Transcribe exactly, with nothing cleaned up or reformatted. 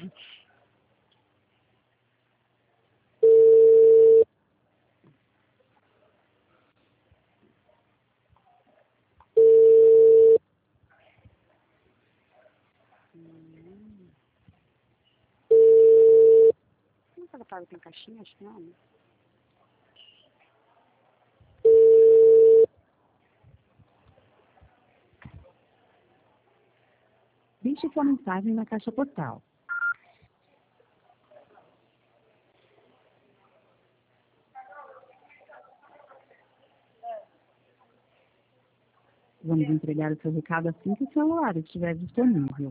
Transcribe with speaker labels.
Speaker 1: Não ela paga, tem caixinha? Acho que não, né?
Speaker 2: Deixe sua mensagem na caixa postal. Vamos entregar o seu recado assim que o celular estiver disponível.